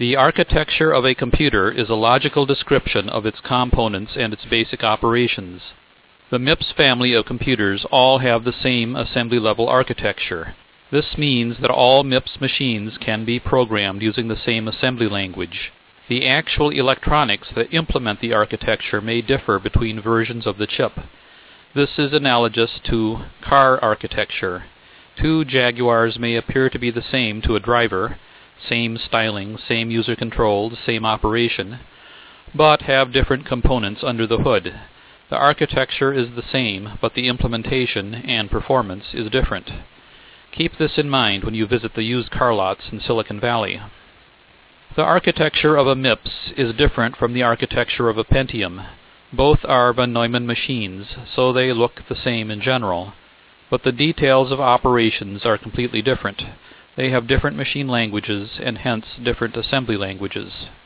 The architecture of a computer is a logical description of its components and its basic operations. The MIPS family of computers all have the same assembly-level architecture. This means that all MIPS machines can be programmed using the same assembly language. The actual electronics that implement the architecture may differ between versions of the chip. This is analogous to car architecture. Two Jaguars may appear to be the same to a driver, same styling, same user controls, same operation, but have different components under the hood. The architecture is the same, but the implementation and performance is different. Keep this in mind when you visit the used car lots in Silicon Valley. The architecture of a MIPS is different from the architecture of a Pentium. Both are von Neumann machines, so they look the same in general, but the details of operations are completely different. They have different machine languages and hence different assembly languages.